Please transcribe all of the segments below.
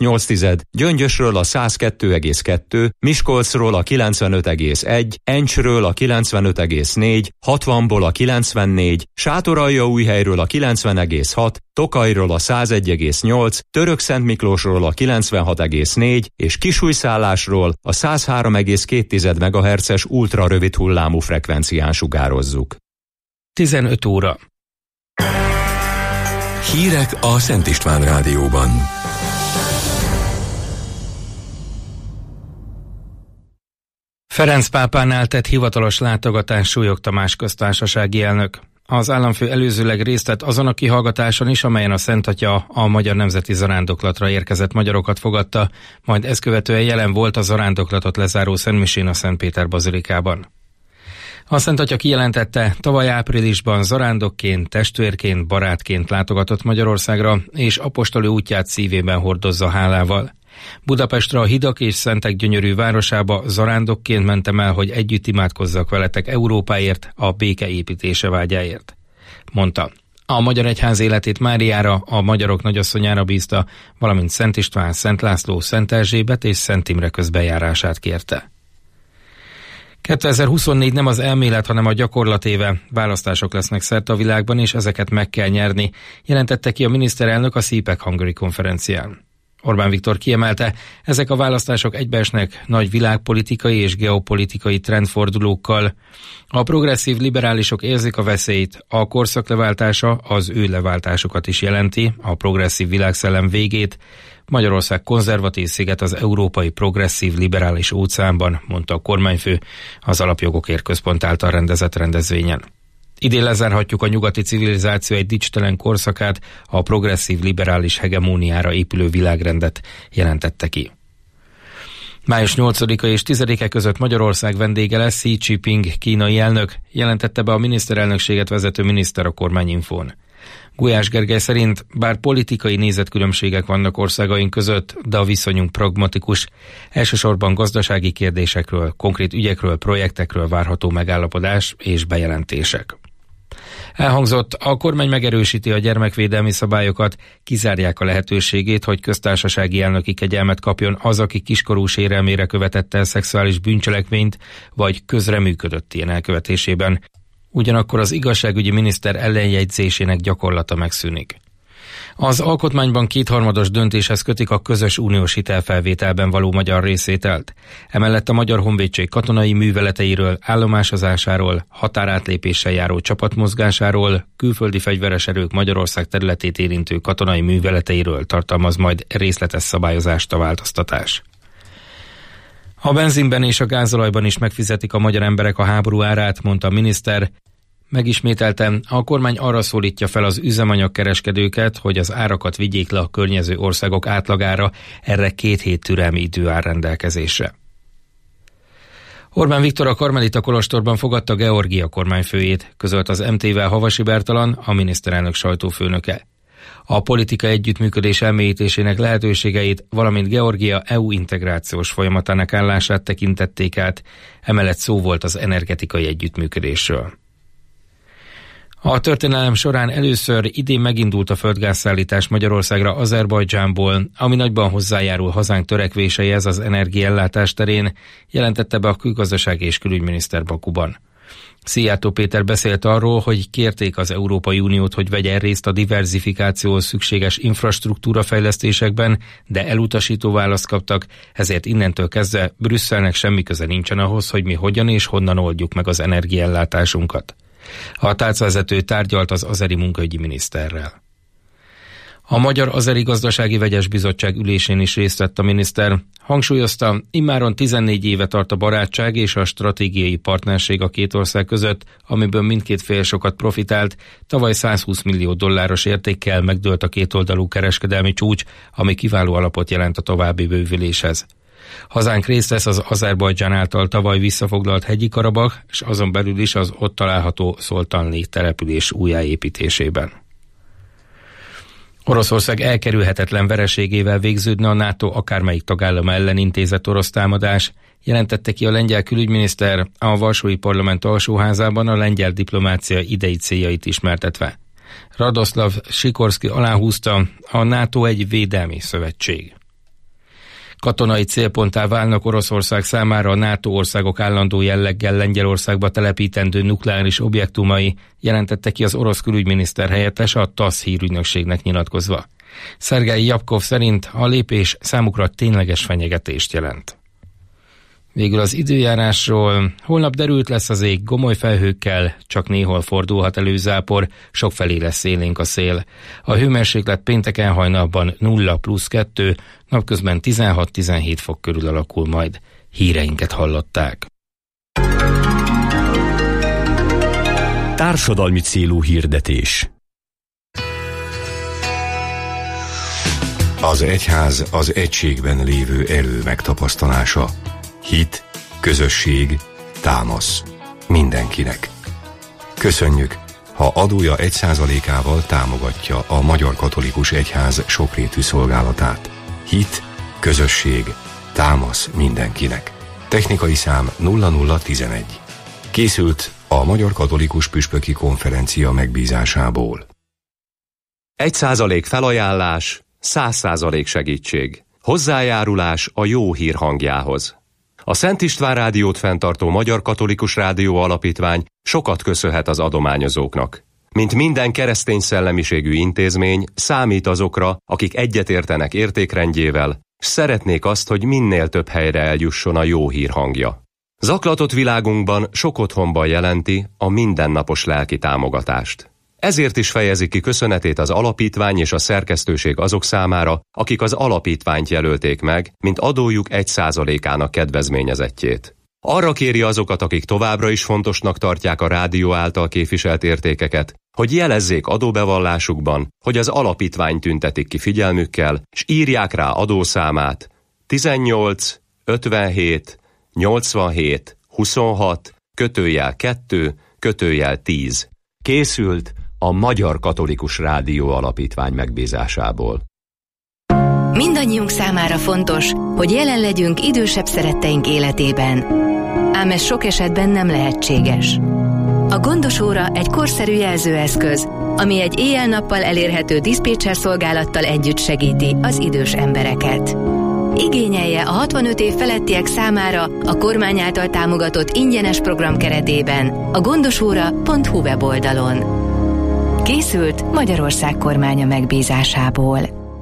102,8, Gyöngyösről a 102,2, Miskolcról a 95,1, Encsről a 95,4, 60-ból a 94, Sátoraljaújhelyről a 90,6, Tokajról a 101,8, Törökszentmiklósról a 96,4 és Kisújszállásról a 103,2 MHz-es ultrarövid hullámú frekvencián sugározzuk. 15 óra. Hírek a Szent István Rádióban. Ferenc pápánál tett hivatalos látogatás Súlyog Tamás köztársasági elnök. Az államfő előzőleg részt vett azon a kihallgatáson is, amelyen a Szent Atya a Magyar Nemzeti Zarándoklatra érkezett magyarokat fogadta, majd ezt követően jelen volt a zarándoklatot lezáró szentmisén a Szentpéter bazilikában. A Szent Atya kijelentette, tavaly áprilisban zarándokként, testvérként, barátként látogatott Magyarországra, és apostoli útját szívében hordozza hálával. Budapestre, a hidak és szentek gyönyörű városába zarándokként mentem el, hogy együtt imádkozzak veletek Európáért, a béke építése vágyáért, mondta. A Magyar Egyház életét Máriára, a magyarok nagyasszonyára bízta, valamint Szent István, Szent László, Szent Erzsébet és Szent Imre közbejárását kérte. 2024 nem az elmélet, hanem a gyakorlat éve. Választások lesznek szerte a világban, és ezeket meg kell nyerni, jelentette ki a miniszterelnök a CPAC Hungary konferencián. Orbán Viktor kiemelte, ezek a választások egybeesnek nagy világpolitikai és geopolitikai trendfordulókkal. A progresszív liberálisok érzik a veszélyt, a korszak leváltása az ő leváltásukat is jelenti, a progresszív világszellem végét. Magyarország konzervatív sziget az európai progresszív liberális óceánban, mondta a kormányfő az Alapjogokért Központ által rendezett rendezvényen. Idén lezárhatjuk a nyugati civilizáció egy dicstelen korszakát, a progresszív liberális hegemóniára épülő világrendet, jelentette ki. Május 8-a és 10-e között Magyarország vendége lesz Xi Jinping kínai elnök, jelentette be a miniszterelnökséget vezető miniszter a Kormányinfón. Gulyás Gergely szerint bár politikai nézetkülönbségek vannak országaink között, de a viszonyunk pragmatikus. Elsősorban gazdasági kérdésekről, konkrét ügyekről, projektekről várható megállapodás és bejelentések. Elhangzott, a kormány megerősíti a gyermekvédelmi szabályokat, kizárják a lehetőségét, hogy köztársasági elnöki kegyelmet kapjon az, aki kiskorú sérelmére követett el szexuális bűncselekményt, vagy közreműködött ilyen elkövetésében. Ugyanakkor az igazságügyi miniszter ellenjegyzésének gyakorlata megszűnik. Az alkotmányban 2/3 döntéshez kötik a közös uniós hitelfelvételben való magyar részvételt. Emellett a Magyar Honvédség katonai műveleteiről, állomásozásáról, határátlépéssel járó csapatmozgásáról, külföldi fegyveres erők Magyarország területét érintő katonai műveleteiről tartalmaz majd részletes szabályozást a változtatás. A benzinben és a gázolajban is megfizetik a magyar emberek a háború árát, mondta a miniszter. Megismételten, a kormány arra szólítja fel az üzemanyagkereskedőket, hogy az árakat vigyék le a környező országok átlagára, erre 2 hét türelmi idő áll rendelkezésre. Orbán Viktor a Karmelita kolostorban fogadta Georgia kormányfőjét, közölt az MT-vel Havasi Bertalan, a miniszterelnök sajtófőnöke. A politika együttműködés elmélyítésének lehetőségeit, valamint Georgia EU integrációs folyamatának állását tekintették át, emellett szó volt az energetikai együttműködésről. A történelem során először idén megindult a földgázszállítás Magyarországra Azerbajdzsánból, ami nagyban hozzájárul hazánk törekvéseihez az energiaellátás terén, jelentette be a külgazdasági és külügyminiszter Bakuban. Szijjártó Péter beszélt arról, hogy kérték az Európai Uniót, hogy vegyen részt a diverzifikációhoz szükséges infrastruktúra fejlesztésekben, de elutasító választ kaptak, ezért innentől kezdve Brüsszelnek semmi köze nincsen ahhoz, hogy mi hogyan és honnan oldjuk meg az energiaellátásunkat. A tárcavezető tárgyalt az azeri munkaügyi miniszterrel. A Magyar-Azeri Gazdasági Vegyes Bizottság ülésén is részt vett a miniszter. Hangsúlyozta, immáron 14 éve tart a barátság és a stratégiai partnerség a két ország között, amiből mindkét fél sokat profitált. Tavaly $120 millió értékkel megdőlt a kétoldalú kereskedelmi csúcs, ami kiváló alapot jelent a további bővüléshez. Hazánk részt vesz az Azerbajdzsán által tavaly visszafoglalt hegyi Karabakh, és azon belül is az ott található Szoltanli település újjáépítésében. Oroszország elkerülhetetlen vereségével végződne a NATO akármelyik tagállama ellen intézett orosz támadás, jelentette ki a lengyel külügyminiszter a Varsói Parlament alsóházában a lengyel diplomácia idei céljait ismertetve. Radoszlav Sikorszky aláhúzta, a NATO egy védelmi szövetség. Katonai célponttá válnak Oroszország számára a NATO országok állandó jelleggel Lengyelországba telepítendő nukleáris objektumai, jelentette ki az orosz külügyminiszter helyettes a TASZ hírügynökségnek nyilatkozva. Szergej Japkov szerint a lépés számukra tényleges fenyegetést jelent. Végül az időjárásról. Holnap derült lesz az ég gomoly felhőkkel, csak néhol fordulhat elő zápor, sokfelé lesz élénk a szél. A hőmérséklet pénteken hajnalban 0+2, napközben 16-17 fok körül alakul majd. Híreinket hallották. Társadalmi célú hirdetés. Az egyház az egységben lévő erő megtapasztalása. Hit, közösség, támasz. Mindenkinek. Köszönjük, ha adója 1%-ával támogatja a Magyar Katolikus Egyház sokrétű szolgálatát. Hit, közösség, támasz mindenkinek. Technikai szám 0011. Készült a Magyar Katolikus Püspöki Konferencia megbízásából. 1% felajánlás, 100% segítség. Hozzájárulás a jó hír hangjához. A Szent István Rádiót fenntartó Magyar Katolikus Rádió Alapítvány sokat köszönhet az adományozóknak. Mint minden keresztény szellemiségű intézmény, számít azokra, akik egyetértenek értékrendjével, s szeretnék azt, hogy minél több helyre eljusson a jó hír hangja. Zaklatott világunkban sok otthonban jelenti a mindennapos lelki támogatást. Ezért is fejezi ki köszönetét az alapítvány és a szerkesztőség azok számára, akik az alapítványt jelölték meg, mint adójuk 1%-ának kedvezményezettjét. Arra kéri azokat, akik továbbra is fontosnak tartják a rádió által képviselt értékeket, hogy jelezzék adóbevallásukban, hogy az alapítvány tüntetik ki figyelmükkel, és írják rá adószámát 18 57 87 26 /2 /10. Készült a Magyar Katolikus Rádió Alapítvány megbízásából. Mindannyiunk számára fontos, hogy jelen legyünk idősebb szeretteink életében. Ám ez sok esetben nem lehetséges. A Gondos óra egy korszerű jelzőeszköz, ami egy éjjel-nappal elérhető diszpécser szolgálattal együtt segíti az idős embereket. Igényelje a 65 év felettiek számára a kormány által támogatott ingyenes program keretében a gondosóra.hu weboldalon. Készült Magyarország kormánya megbízásából.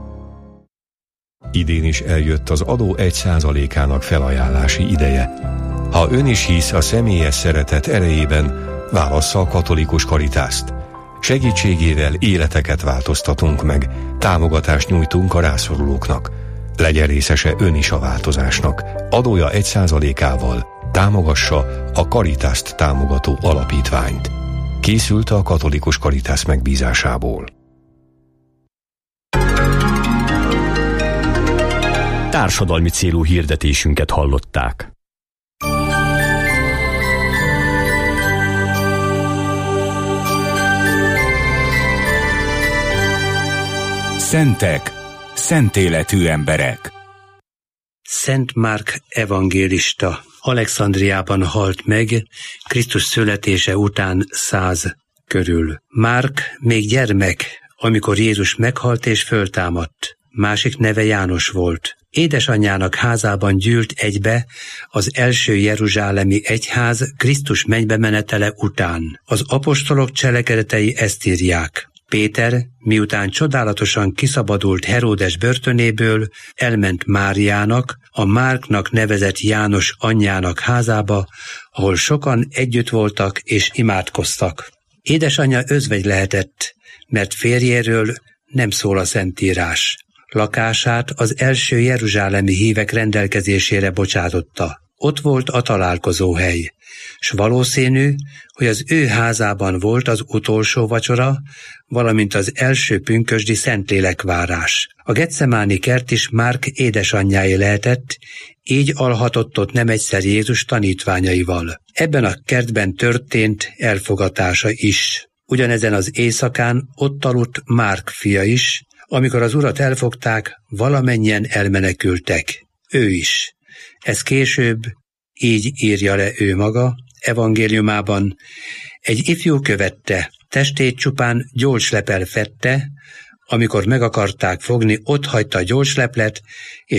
Idén is eljött az adó 1%-ának felajánlási ideje. Ha ön is hisz a személyes szeretet erejében, válassza a katolikus Karitást. Segítségével életeket változtatunk meg, támogatást nyújtunk a rászorulóknak. Legyen részese ön is a változásnak. Adója 1%-ával támogassa a Karitást támogató alapítványt. Készült a katolikus Karitász megbízásából. Társadalmi célú hirdetésünket hallották. Szentek, szentéletű emberek. Szent Márk evangélista Alexandriában halt meg Krisztus születése után 100 körül. Márk még gyermek, amikor Jézus meghalt és föltámadt. Másik neve János volt. Édesanyjának házában gyűlt egybe az első jeruzsálemi egyház Krisztus mennybe menetele után. Az apostolok cselekedetei ezt írják. Péter, miután csodálatosan kiszabadult Heródes börtönéből, elment Máriának, a Márknak nevezett János anyjának házába, ahol sokan együtt voltak és imádkoztak. Édesanyja özvegy lehetett, mert férjéről nem szól a Szentírás. Lakását az első jeruzsálemi hívek rendelkezésére bocsátotta. Ott volt a találkozóhely, s valószínű, hogy az ő házában volt az utolsó vacsora, valamint az első pünkösdi szentlélekvárás. A Getsemáni kert is Márk édesanyjáé lehetett, így alhatott ott nem egyszer Jézus tanítványaival. Ebben a kertben történt elfogatása is. Ugyanezen az éjszakán ott aludt Márk fia is, amikor az urat elfogták, valamennyien elmenekültek. Ő is. Ez később így írja le ő maga evangéliumában. Egy ifjú követte, testét csupán gyolcslepel fedte, amikor meg akarták fogni, otthagyta a gyolcsleplet, és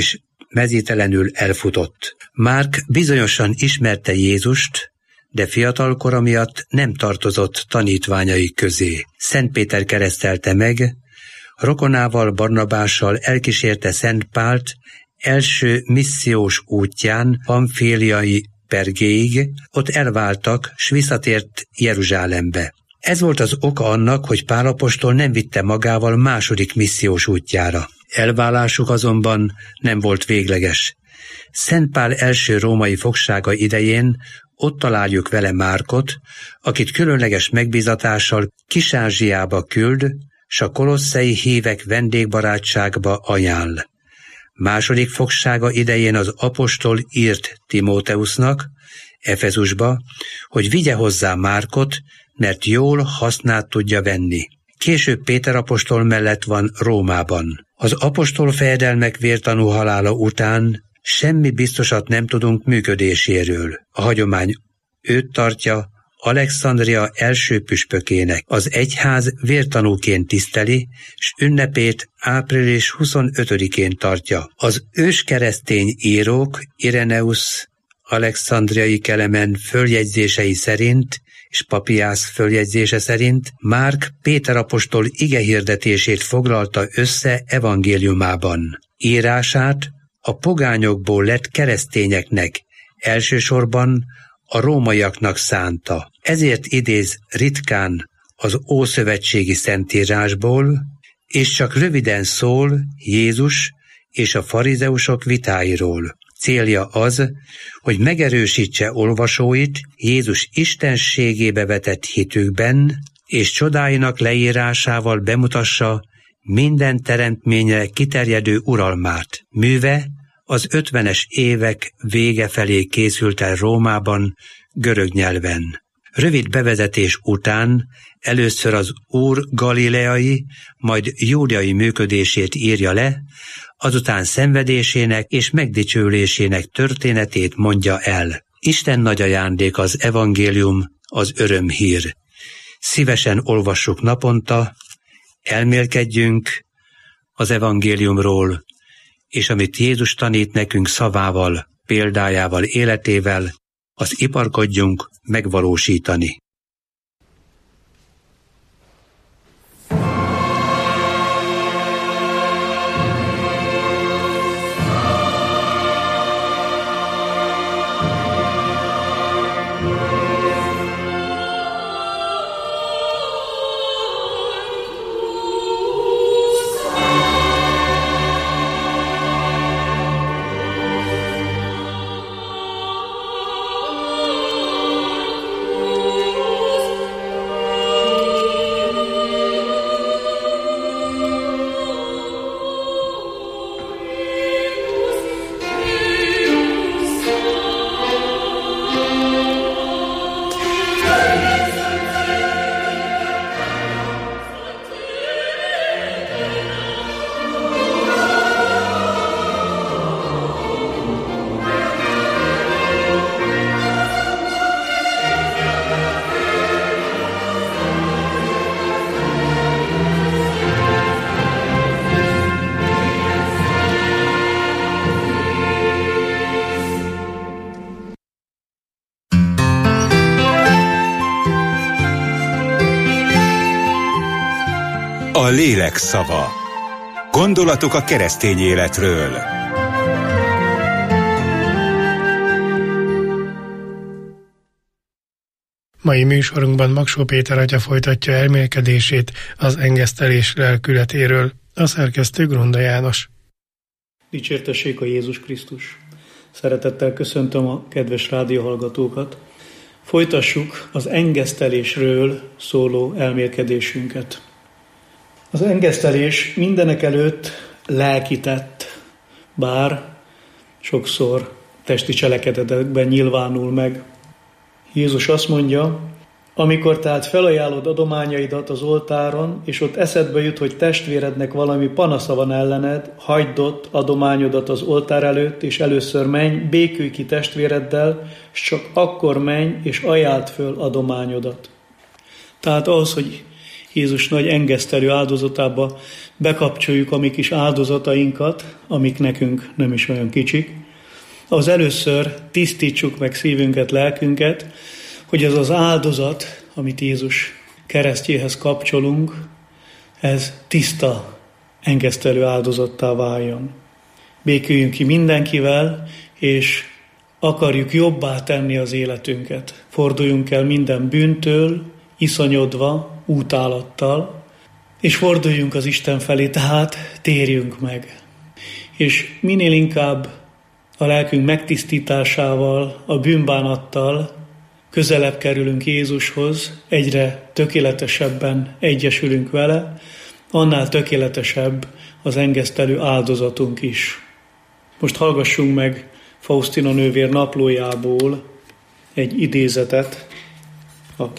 mezítelenül elfutott. Márk bizonyosan ismerte Jézust, de fiatalkora miatt nem tartozott tanítványai közé. Szent Péter keresztelte meg, rokonával Barnabással elkísérte Szent Pált első missziós útján Pamféliai Pergéig, ott elváltak, s visszatért Jeruzsálembe. Ez volt az oka annak, hogy Pál apostol nem vitte magával második missziós útjára. Elválásuk azonban nem volt végleges. Szent Pál első római fogsága idején ott találjuk vele Márkot, akit különleges megbízatással Kis-Ázsiába küld, s a kolosszei hívek vendégbarátságba ajánl. Második fogsága idején az apostol írt Timóteusnak, Efezusba, hogy vigye hozzá Márkot, mert jól hasznát tudja venni. Később Péter apostol mellett van Rómában. Az apostol fejedelmek vértanú halála után semmi biztosat nem tudunk működéséről. A hagyomány őt tartja Alexandria első püspökének. Az egyház vértanúként tiszteli, s ünnepét április 25-én tartja. Az őskeresztény írók Ireneus alexandriai Kelemen följegyzései szerint és Papiász följegyzése szerint Márk Péter apostol igehirdetését foglalta össze evangéliumában. Írását a pogányokból lett keresztényeknek, elsősorban a rómaiaknak szánta. Ezért idéz ritkán az ószövetségi szentírásból, és csak röviden szól Jézus és a farizeusok vitáiról. Célja az, hogy megerősítse olvasóit Jézus istenségébe vetett hitükben, és csodáinak leírásával bemutassa minden teremtményre kiterjedő uralmát. Műve az 50-es évek vége felé készült el Rómában, görög nyelven. Rövid bevezetés után először az Úr galileai, majd júdeai működését írja le, azután szenvedésének és megdicsőlésének történetét mondja el. Isten nagy ajándék az evangélium, az örömhír. Szívesen olvassuk naponta, elmélkedjünk az evangéliumról, és amit Jézus tanít nekünk szavával, példájával, életével, azt iparkodjunk megvalósítani. A lélek szava. Gondolatok a keresztény életről. Mai műsorunkban Magsó Péter atya folytatja elmélkedését az engesztelés lelkületéről. A szerkesztő Grunda János. Dicsértessék a Jézus Krisztus! Szeretettel köszöntöm a kedves rádióhallgatókat. Folytassuk az engesztelésről szóló elmélkedésünket. Az engesztelés mindenek előtt lelki tett, bár sokszor testi cselekedetekben nyilvánul meg. Jézus azt mondja, amikor tehát felajánlod adományaidat az oltáron, és ott eszedbe jut, hogy testvérednek valami panasza van ellened, hagyd ott adományodat az oltár előtt, és először menj, békülj ki testvéreddel, és csak akkor menj, és ajánld föl adományodat. Tehát ahhoz, hogy Jézus nagy engesztelő áldozatába bekapcsoljuk a mi kis áldozatainkat, amik nekünk nem is olyan kicsik. Az először tisztítsuk meg szívünket, lelkünket, hogy ez az áldozat, amit Jézus keresztjéhez kapcsolunk, ez tiszta, engesztelő áldozattá váljon. Béküljünk ki mindenkivel, és akarjuk jobbá tenni az életünket. Forduljunk el minden bűntől, iszonyodva, útálattal, és forduljunk az Isten felé, tehát térjünk meg. És minél inkább a lelkünk megtisztításával, a bűnbánattal közelebb kerülünk Jézushoz, egyre tökéletesebben egyesülünk vele, annál tökéletesebb az engesztelő áldozatunk is. Most hallgassunk meg Faustina nővér naplójából egy idézetet, a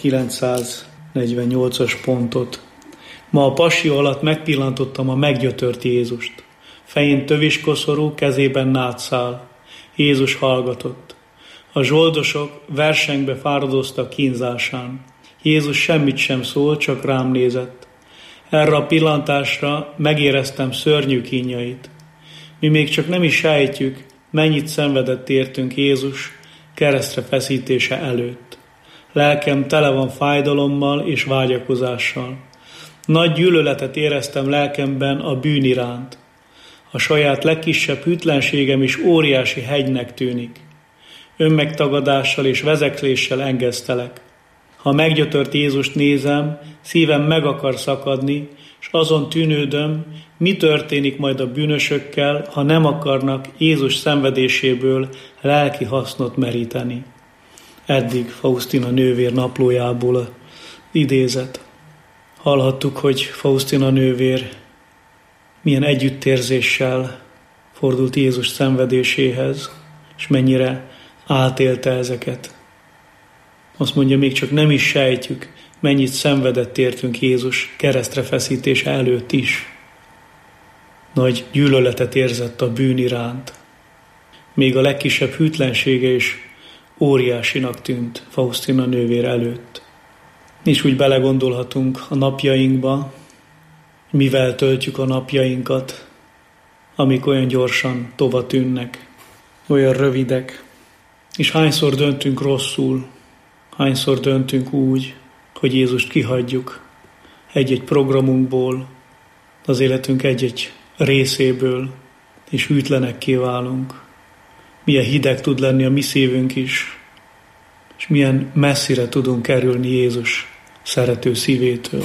948-as pontot. Ma a passzió alatt megpillantottam a meggyötört Jézust. Fején töviskoszorú, kezében nátszál. Jézus hallgatott. A zsoldosok versengbe fáradoztak kínzásán. Jézus semmit sem szólt, csak rám nézett. Erre a pillantásra megéreztem szörnyű kínjait. Mi még csak nem is sejtjük, mennyit szenvedett értünk Jézus keresztre feszítése előtt. Lelkem tele van fájdalommal és vágyakozással. Nagy gyűlöletet éreztem lelkemben a bűn iránt. A saját legkisebb hűtlenségem is óriási hegynek tűnik. Önmegtagadással és vezekléssel engesztelek. Ha meggyötört Jézust nézem, szívem meg akar szakadni, és azon tűnődöm, mi történik majd a bűnösökkel, ha nem akarnak Jézus szenvedéséből lelki hasznot meríteni. Eddig Faustina nővér naplójából idézet. Hallhattuk, hogy Faustina nővér milyen együttérzéssel fordult Jézus szenvedéséhez, és mennyire átélte ezeket. Azt mondja, még csak nem is sejtjük, mennyit szenvedett értünk Jézus keresztre feszítése előtt is. Nagy gyűlöletet érzett a bűn iránt. Még a legkisebb hűtlensége is óriásinak tűnt Faustina nővér előtt. És úgy belegondolhatunk a napjainkba, mivel töltjük a napjainkat, amik olyan gyorsan tova tűnnek, olyan rövidek. És hányszor döntünk rosszul, hányszor döntünk úgy, hogy Jézust kihagyjuk egy-egy programunkból, az életünk egy-egy részéből, és hűtlenekké válunk. Milyen hideg tud lenni a mi szívünk is, és milyen messzire tudunk kerülni Jézus szerető szívétől.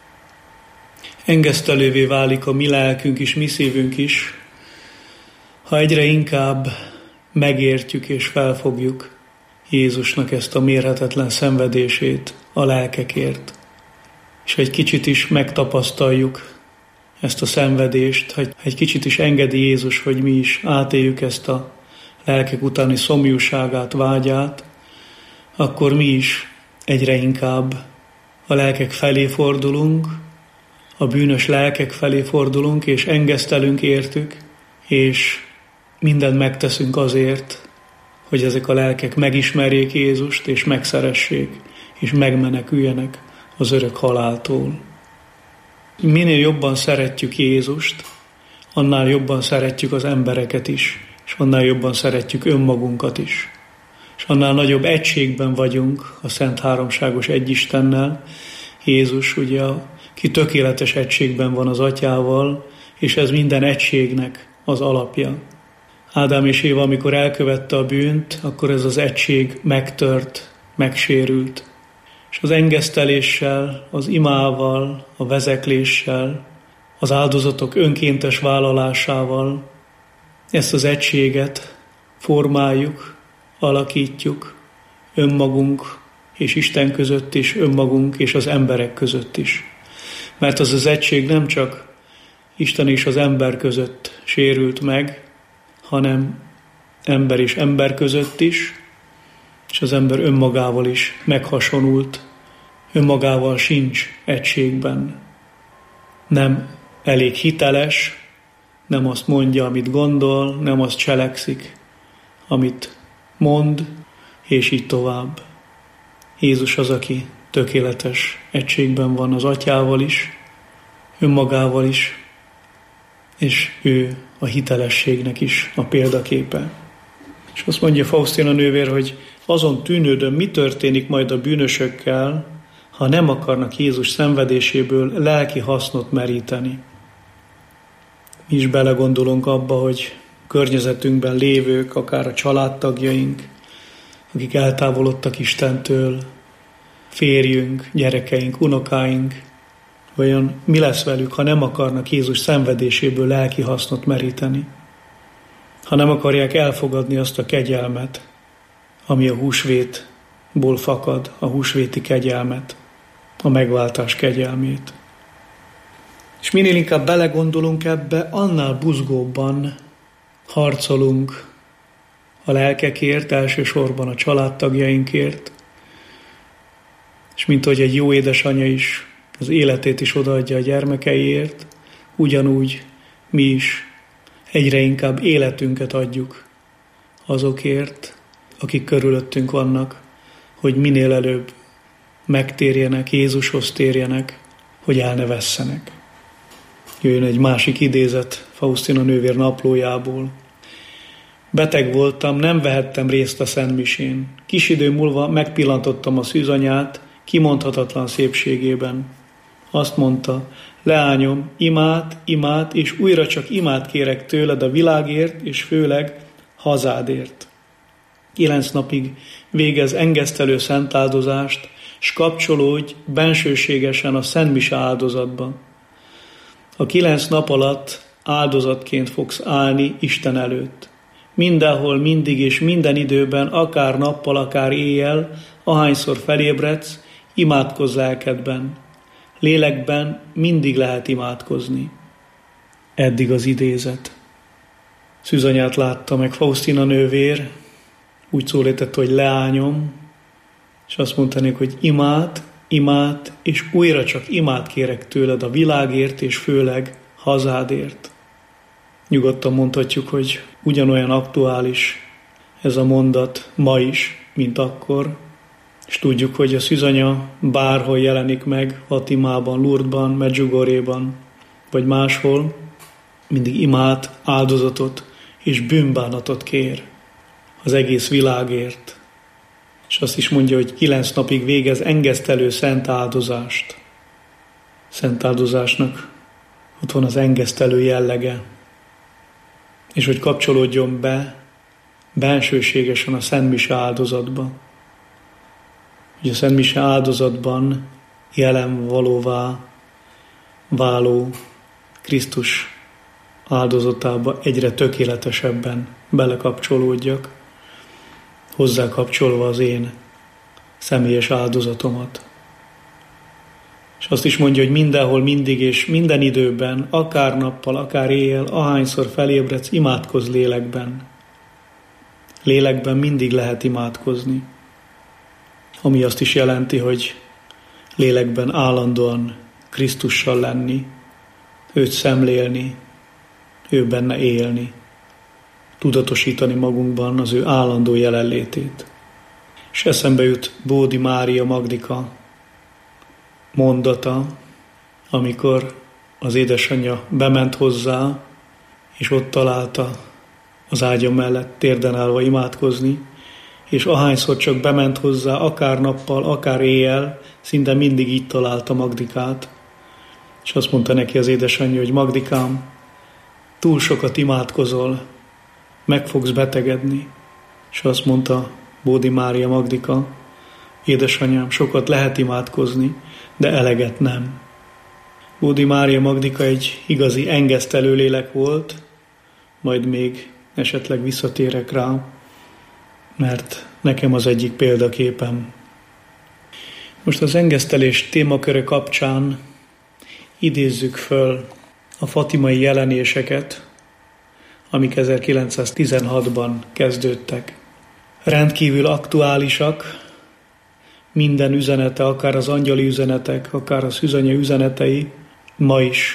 Engesztelővé válik a mi lelkünk is, mi szívünk is, ha egyre inkább megértjük és felfogjuk Jézusnak ezt a mérhetetlen szenvedését a lelkekért, és egy kicsit is megtapasztaljuk ezt a szenvedést, hogy egy kicsit is engedi Jézus, hogy mi is átéljük ezt a lelkek utáni szomjúságát, vágyát, akkor mi is egyre inkább a lelkek felé fordulunk, a bűnös lelkek felé fordulunk, és engesztelünk értük, és mindent megteszünk azért, hogy ezek a lelkek megismerjék Jézust, és megszeressék, és megmeneküljenek az örök haláltól. Minél jobban szeretjük Jézust, annál jobban szeretjük az embereket is, és annál jobban szeretjük önmagunkat is. És annál nagyobb egységben vagyunk a Szent Háromságos Egyistennel. Jézus ugye, ki tökéletes egységben van az Atyával, és ez minden egységnek az alapja. Ádám és Éva, amikor elkövette a bűnt, akkor ez az egység megtört, megsérült. És az engeszteléssel, az imával, a vezekléssel, az áldozatok önkéntes vállalásával ezt az egységet formáljuk, alakítjuk önmagunk és Isten között is, önmagunk és az emberek között is. Mert az az egység nem csak Isten és az ember között sérült meg, hanem ember és ember között is, és az ember önmagával is meghasonult, önmagával sincs egységben. Nem elég hiteles, nem azt mondja, amit gondol, nem azt cselekszik, amit mond, és így tovább. Jézus az, aki tökéletes egységben van az Atyával is, önmagával is, és ő a hitelességnek is a példaképe. És azt mondja Faustina nővér, hogy azon tűnődöm, mi történik majd a bűnösökkel, ha nem akarnak Jézus szenvedéséből lelki hasznot meríteni. Mi is belegondolunk abba, hogy környezetünkben lévők, akár a családtagjaink, akik eltávolodtak Istentől, férjünk, gyerekeink, unokáink, vajon mi lesz velük, ha nem akarnak Jézus szenvedéséből lelki hasznot meríteni? Ha nem akarják elfogadni azt a kegyelmet, ami a húsvétból fakad, a húsvéti kegyelmet, a megváltás kegyelmét. És minél inkább belegondolunk ebbe, annál buzgóbban harcolunk a lelkekért, elsősorban a családtagjainkért, és mint hogy egy jó édesanyja is az életét is odaadja a gyermekeiért, ugyanúgy mi is egyre inkább életünket adjuk azokért, akik körülöttünk vannak, hogy minél előbb megtérjenek, Jézushoz térjenek, hogy el ne vesszenek. Jöjjön egy másik idézet Faustina nővér naplójából. Beteg voltam, nem vehettem részt a szentmisén. Kis idő múlva megpillantottam a szűzanyát kimondhatatlan szépségében. Azt mondta, leányom, imád, és újra csak imád kérek tőled a világért, és főleg hazádért. 9 napig végez engesztelő szentáldozást, s kapcsolódj bensőségesen a szentmise áldozatba. A 9 nap alatt áldozatként fogsz állni Isten előtt. Mindenhol, mindig és minden időben, akár nappal, akár éjjel, ahányszor felébredsz, imádkozz lelkedben. Lélekben mindig lehet imádkozni. Eddig az idézet. Szűzanyát látta meg Faustina nővér, úgy szólított, hogy leányom, és azt mondta, hogy imád, és újra csak imád kérek tőled a világért, és főleg hazádért. Nyugodtan mondhatjuk, hogy ugyanolyan aktuális ez a mondat ma is, mint akkor, és tudjuk, hogy a szűzanya bárhol jelenik meg, Fatimában, Lourdesban, Medjugorjéban, vagy máshol, mindig imát, áldozatot és bűnbánatot kér az egész világért. És azt is mondja, hogy 9 napig végez engesztelő szent áldozást. Szent áldozásnak ott van az engesztelő jellege. És hogy kapcsolódjon be bensőségesen a szentmise áldozatba. Hogy a szentmise áldozatban jelen valóvá váló Krisztus áldozatába egyre tökéletesebben belekapcsolódjak, hozzá kapcsolva az én személyes áldozatomat. És azt is mondja, hogy mindenhol, mindig és minden időben, akár nappal, akár éjjel, ahányszor felébredsz, imádkozz lélekben. Lélekben mindig lehet imádkozni. Ami azt is jelenti, hogy lélekben állandóan Krisztussal lenni, őt szemlélni, ő benne élni, tudatosítani magunkban az ő állandó jelenlétét. És eszembe jut Bódi Mária Magdika mondata, amikor az édesanyja bement hozzá, és ott találta az ágya mellett térden állva imádkozni, és ahányszor csak bement hozzá, akár nappal, akár éjjel, szinte mindig így találta Magdikát. És azt mondta neki az édesanyja, hogy Magdikám, túl sokat imádkozol, meg fogsz betegedni. És azt mondta Bódi Mária Magdika, édesanyám, sokat lehet imádkozni, de eleget nem. Bódi Mária Magdika egy igazi engesztelő lélek volt, majd még esetleg visszatérek rá, mert nekem az egyik példaképem. Most az engesztelés témaköre kapcsán idézzük föl a fatimai jelenéseket, amik 1916-ban kezdődtek. Rendkívül aktuálisak, minden üzenete, akár az angyali üzenetek, akár a szűzanya üzenetei ma is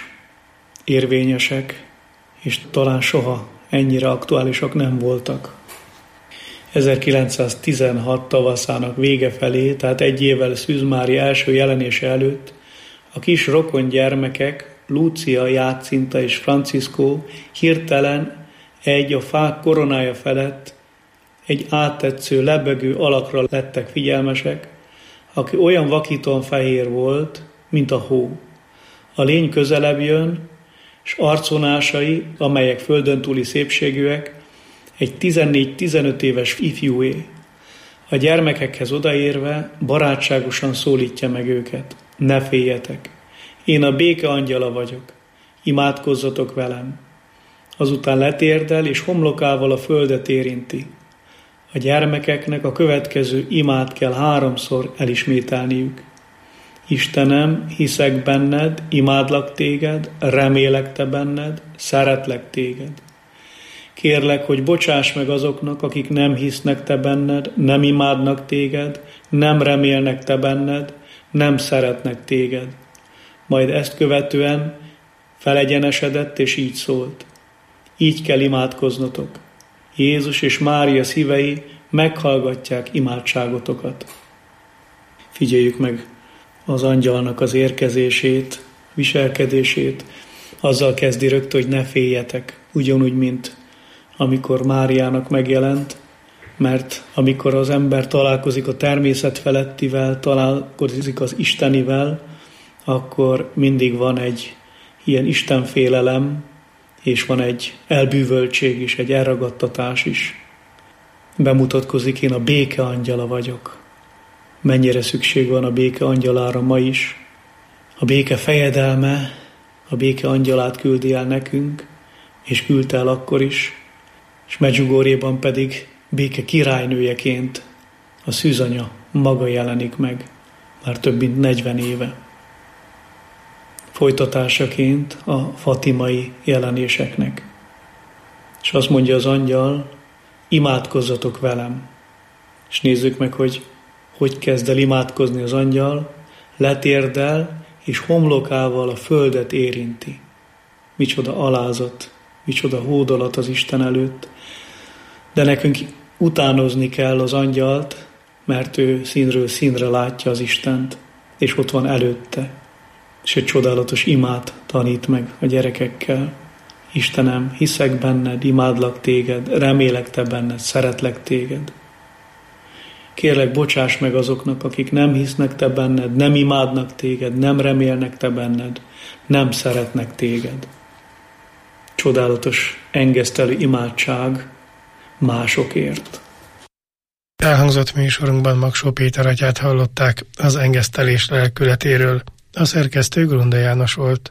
érvényesek, és talán soha ennyire aktuálisak nem voltak. 1916 tavaszának vége felé, tehát egy évvel Szűz Mária első jelenése előtt a kis rokon gyermekek, Lúcia, Jácinta és Franciszkó hirtelen a fák koronája felett egy áttetsző, lebegő alakra lettek figyelmesek, aki olyan vakítóan fehér volt, mint a hó. A lény közelebb jön, és arcvonásai, amelyek földön túli szépségűek, egy 14-15 éves ifjúé. A gyermekekhez odaérve barátságosan szólítja meg őket. Ne féljetek, én a béke angyala vagyok, imádkozzatok velem. Azután letérdel, és homlokával a földet érinti. A gyermekeknek a következő imát kell 3-szor elismételniük. Istenem, hiszek benned, imádlak téged, remélek te benned, szeretlek téged. Kérlek, hogy bocsáss meg azoknak, akik nem hisznek te benned, nem imádnak téged, nem remélnek te benned, nem szeretnek téged. Majd ezt követően felegyenesedett, és így szólt. Így kell imádkoznotok. Jézus és Mária szívei meghallgatják imádságotokat. Figyeljük meg az angyalnak az érkezését, viselkedését. Azzal kezdi rögtön, hogy ne féljetek, ugyanúgy, mint amikor Máriának megjelent, mert amikor az ember találkozik a természet felettivel, találkozik az Istenivel, akkor mindig van egy ilyen istenfélelem, és van egy elbűvöltség is, egy elragadtatás is. Bemutatkozik, én a béke angyala vagyok. Mennyire szükség van a béke angyalára ma is. A béke fejedelme, a béke angyalát küldi el nekünk, és küldte el akkor is, és Medjugorjéban pedig béke királynőjeként a szűzanya maga jelenik meg, már több mint 40 éve. Folytatásaként a fatimai jelenéseknek. És azt mondja az angyal, imádkozzatok velem. És nézzük meg, hogy kezd el imádkozni az angyal, letérdel, és homlokával a földet érinti. Micsoda alázat, micsoda hódolat az Isten előtt. De nekünk utánozni kell az angyalt, mert ő színről színre látja az Istent, és ott van előtte. És egy csodálatos imát tanít meg a gyerekekkel. Istenem, hiszek benned, imádlak téged, remélek te benned, szeretlek téged. Kérlek, bocsáss meg azoknak, akik nem hisznek te benned, nem imádnak téged, nem remélnek te benned, nem szeretnek téged. Csodálatos, engesztelő imádság másokért. Elhangzott műsorunkban Magsó Péter atyát hallották az engesztelés lelkületéről. A szerkesztő Grunda János volt.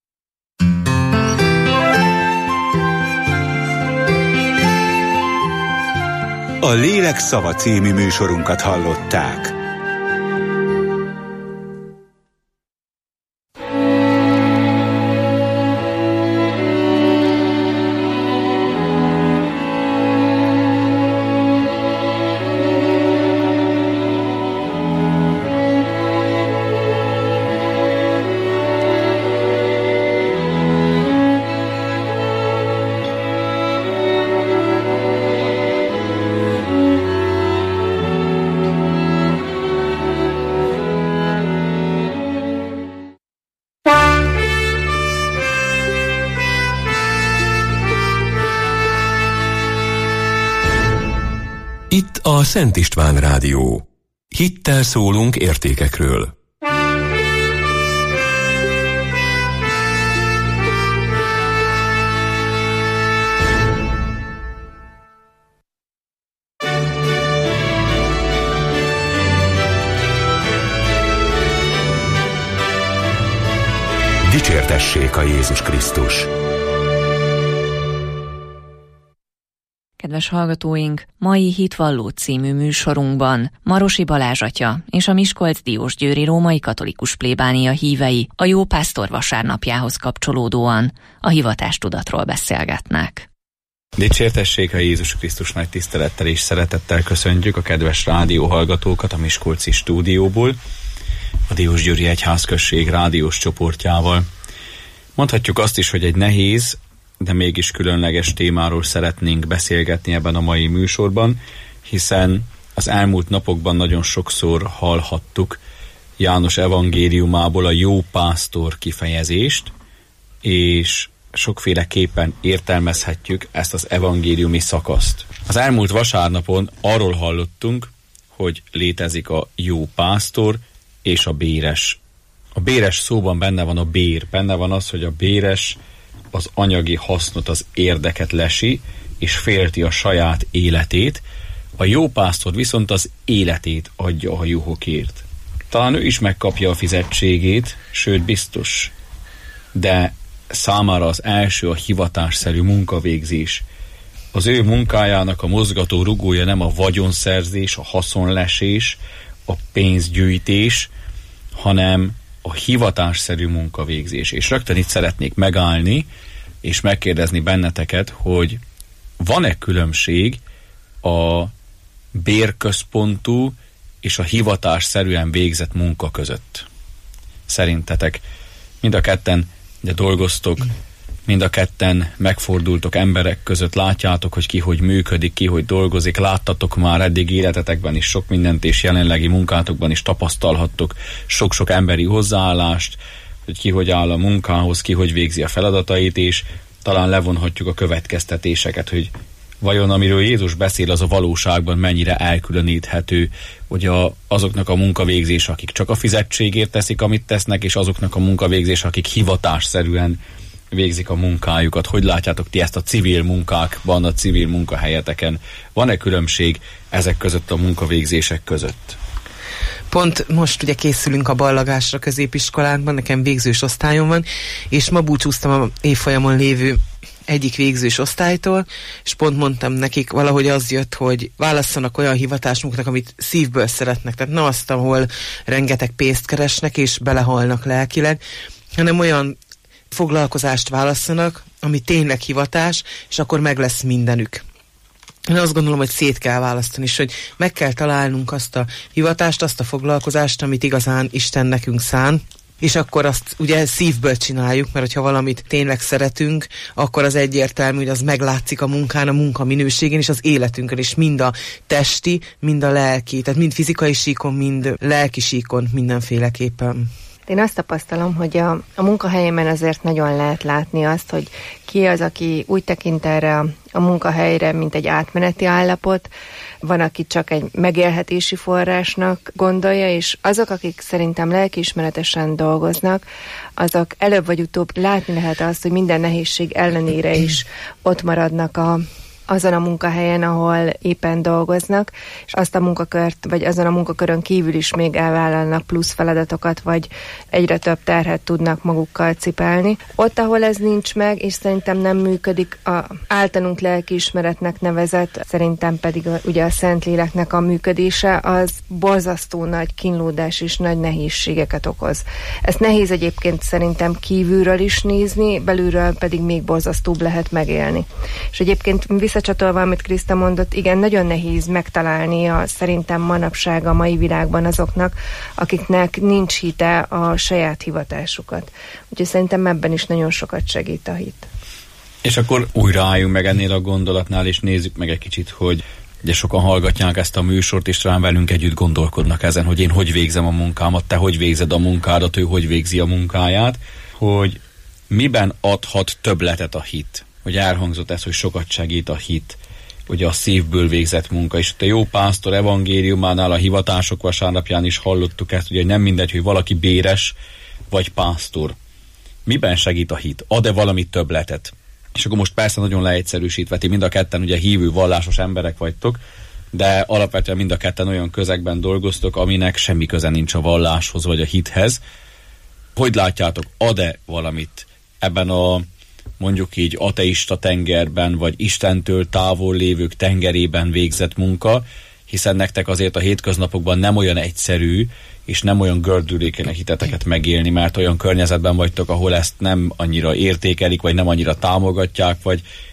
A Lélek szava című műsorunkat hallották. Itt a Szent István Rádió. Hittel szólunk értékekről. Dicsértessék a Jézus Krisztus! Kedves hallgatóink, mai Hitvalló című műsorunkban Marosi Balázs atya és a Miskolc-Diósgyőri római katolikus plébánia hívei a Jó Pásztor vasárnapjához kapcsolódóan a hivatástudatról beszélgetnek. Dicsértessék a Jézus Krisztus, nagy tisztelettel és szeretettel köszöntjük a kedves rádióhallgatókat a miskolci stúdióból, a Diósgyőri Egyházközség rádiós csoportjával. Mondhatjuk azt is, hogy egy nehéz, de mégis különleges témáról szeretnénk beszélgetni ebben a mai műsorban, hiszen az elmúlt napokban nagyon sokszor hallhattuk János evangéliumából a jó pásztor kifejezést, és sokféleképpen értelmezhetjük ezt az evangéliumi szakaszt. Az elmúlt vasárnapon arról hallottunk, hogy létezik a jó pásztor és a béres. A béres szóban benne van a bér, benne van az, hogy a béres az anyagi hasznot, az érdeket lesi, és félti a saját életét, a jó pásztor viszont az életét adja a juhokért. Talán ő is megkapja a fizetségét, sőt biztos, de számára az első a hivatásszerű munkavégzés. Az ő munkájának a mozgató rugója nem a vagyonszerzés, a haszonlesés, a pénzgyűjtés, hanem a hivatásszerű munkavégzés. És rögtön itt szeretnék megállni, és megkérdezni benneteket, hogy van-e különbség a bérközpontú és a hivatásszerűen végzett munka között? Szerintetek mind a ketten dolgoztok, mind a ketten megfordultok emberek között, látjátok, hogy ki hogy működik, ki hogy dolgozik, láttatok már eddig életetekben is sok mindent, és jelenlegi munkátokban is tapasztalhattok sok-sok emberi hozzáállást, hogy ki hogy áll a munkához, ki hogy végzi a feladatait, és talán levonhatjuk a következtetéseket, hogy vajon amiről Jézus beszél, az a valóságban mennyire elkülöníthető, hogy azoknak a munkavégzés, akik csak a fizetségért teszik, amit tesznek, és azoknak a munkavégzés, akik hivatásszerűen végzik a munkájukat. Hogy látjátok ti ezt a civil munkákban, a civil munkahelyeteken? Van-e különbség ezek között a munkavégzések között? Pont most ugye készülünk a ballagásra középiskolánkban, nekem végzős osztályom van, és ma búcsúztam a évfolyamon lévő egyik végzős osztálytól, és pont mondtam nekik, valahogy az jött, hogy válasszanak olyan hivatásmunknak, amit szívből szeretnek. Tehát nem azt, ahol rengeteg pénzt keresnek, és belehalnak lelkileg, hanem olyan foglalkozást válasszanak, ami tényleg hivatás, és akkor meg lesz mindenük. Én azt gondolom, hogy szét kell választani, és hogy meg kell találnunk azt a hivatást, azt a foglalkozást, amit igazán Isten nekünk szán, és akkor azt ugye szívből csináljuk, mert hogyha valamit tényleg szeretünk, akkor az egyértelmű, hogy az meglátszik a munkán, a munka minőségén és az életünkön, és mind a testi, mind a lelki, tehát mind fizikai síkon, mind lelki síkon mindenféleképpen. Én azt tapasztalom, hogy a munkahelyemen azért nagyon lehet látni azt, hogy ki az, aki úgy tekint erre a munkahelyre, mint egy átmeneti állapot, van, aki csak egy megélhetési forrásnak gondolja, és azok, akik szerintem lelkiismeretesen dolgoznak, azok előbb vagy utóbb látni lehet azt, hogy minden nehézség ellenére is ott maradnak azon a munkahelyen, ahol éppen dolgoznak, és azt a munkakört, vagy azon a munkakörön kívül is még elvállalnak plusz feladatokat, vagy egyre több terhet tudnak magukkal cipelni. Ott, ahol ez nincs meg, és szerintem nem működik, a általunk lelkiismeretnek nevezett, szerintem pedig ugye a Szentléleknek a működése, az borzasztó nagy kínlódás és nagy nehézségeket okoz. Ezt nehéz egyébként szerintem kívülről is nézni, belülről pedig még borzasztóbb lehet megélni. És egyébként visszacsatolva, amit Kriszta mondott, igen, nagyon nehéz megtalálni szerintem manapság a mai világban azoknak, akiknek nincs hite a saját hivatásukat. Úgyhogy szerintem ebben is nagyon sokat segít a hit. És akkor újra álljunk meg ennél a gondolatnál, és nézzük meg egy kicsit, hogy ugye sokan hallgatják ezt a műsort, és talán velünk együtt gondolkodnak ezen, hogy én hogy végzem a munkámat, te hogy végzed a munkádat, ő hogy végzi a munkáját, hogy miben adhat többletet a hit. Hogy elhangzott ez, hogy sokat segít a hit, ugye a szívből végzett munka. És a jó pásztor evangéliumánál a hivatások vasárnapján is hallottuk ezt, ugye nem mindegy, hogy valaki béres vagy pásztor. Miben segít a hit? Ad-e valami többletet? És akkor most persze nagyon leegyszerűsítve, ti mind a ketten ugye hívő, vallásos emberek vagytok, de alapvetően mind a ketten olyan közegben dolgoztok, aminek semmi köze nincs a valláshoz vagy a hithez. Hogy látjátok, ad-e valamit ebben a mondjuk így ateista tengerben, vagy Istentől távol lévők tengerében végzett munka, hiszen nektek azért a hétköznapokban nem olyan egyszerű, és nem olyan gördülékeny a hiteteket megélni, mert olyan környezetben vagytok, ahol ezt nem annyira értékelik, vagy nem annyira támogatják, vagy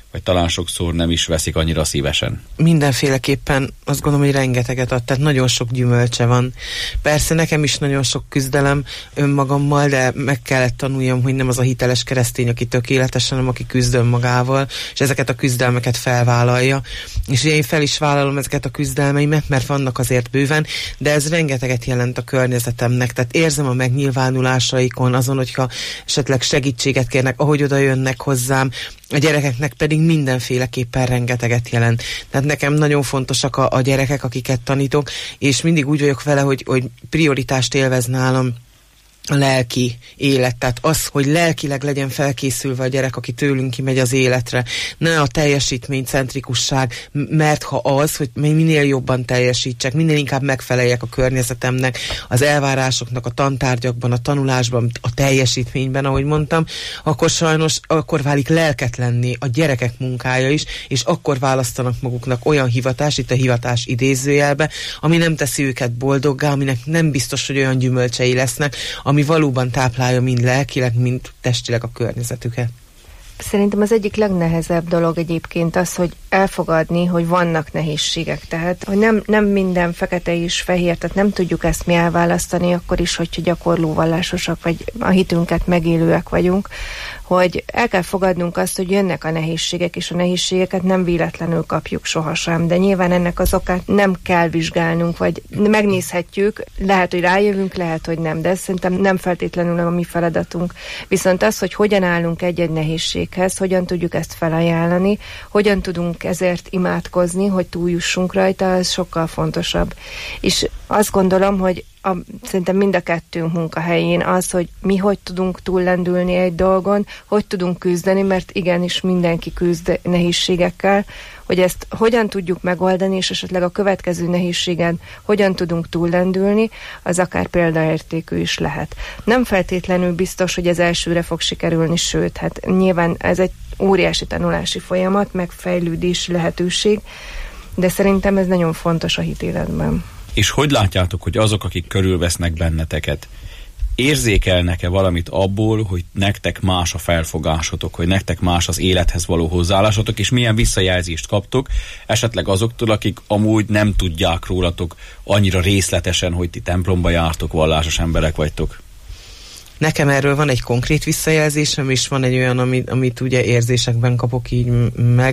vagy talán sokszor nem is veszik annyira szívesen? Mindenféleképpen azt gondolom, hogy rengeteget ad, tehát nagyon sok gyümölcse van. Persze nekem is nagyon sok küzdelem önmagammal, de meg kellett tanuljam, hogy nem az a hiteles keresztény, aki tökéletes, hanem aki küzd önmagával, és ezeket a küzdelmeket felvállalja. És ugye én fel is vállalom ezeket a küzdelmeimet, mert vannak azért bőven, de ez rengeteget jelent a környezetemnek, tehát érzem a megnyilvánulásaikon, azon, hogyha esetleg segítséget kérnek, ahogy oda jönnek hozzám, a gyerekeknek pedig mindenféleképpen rengeteget jelent. Tehát nekem nagyon fontosak a gyerekek, akiket tanítok, és mindig úgy vagyok vele, hogy prioritást élvez nálam a lelki élet, tehát az, hogy lelkileg legyen felkészülve a gyerek, aki tőlünk kimegy az életre. Ne a teljesítménycentrikusság, mert ha az, hogy minél jobban teljesítsek, minél inkább megfeleljek a környezetemnek, az elvárásoknak, a tantárgyakban, a tanulásban, a teljesítményben, ahogy mondtam, akkor sajnos akkor válik lelketlenné a gyerekek munkája is, és akkor választanak maguknak olyan hivatást, itt a hivatás idézőjelbe, ami nem teszi őket boldoggá, aminek nem biztos, hogy olyan gyümölcsei lesznek, ami valóban táplálja mind lelkileg, mind testileg a környezetüket. Szerintem az egyik legnehezebb dolog egyébként az, hogy elfogadni, hogy vannak nehézségek. Tehát, hogy nem minden fekete és fehér, tehát nem tudjuk ezt mi elválasztani, akkor is, hogyha gyakorló vallásosak, vagy a hitünket megélőek vagyunk, hogy el kell fogadnunk azt, hogy jönnek a nehézségek, és a nehézségeket nem véletlenül kapjuk sohasem, de nyilván ennek az okát nem kell vizsgálnunk, vagy megnézhetjük, lehet, hogy rájövünk, lehet, hogy nem, de ez szerintem nem feltétlenül a mi feladatunk. Viszont az, hogy hogyan állunk egy-egy nehézséghez, hogyan tudjuk ezt felajánlani, hogyan tudunk ezért imádkozni, hogy túljussunk rajta, az sokkal fontosabb. És azt gondolom, hogy szerintem mind a kettőnk munkahelyén az, hogy mi hogy tudunk túllendülni egy dolgon, hogy tudunk küzdeni, mert igenis mindenki küzd nehézségekkel, hogy ezt hogyan tudjuk megoldani, és esetleg a következő nehézségen hogyan tudunk túllendülni, az akár példaértékű is lehet. Nem feltétlenül biztos, hogy ez elsőre fog sikerülni, sőt, hát nyilván ez egy óriási tanulási folyamat, meg fejlődési lehetőség, de szerintem ez nagyon fontos a hitéletben. És hogy látjátok, hogy azok, akik körülvesznek benneteket, érzékelnek-e valamit abból, hogy nektek más a felfogásotok, hogy nektek más az élethez való hozzáállásotok, és milyen visszajelzést kaptok, esetleg azoktól, akik amúgy nem tudják rólatok annyira részletesen, hogy ti templomba jártok, vallásos emberek vagytok? Nekem erről van egy konkrét visszajelzésem, és van egy olyan, amit ugye érzésekben kapok így meg.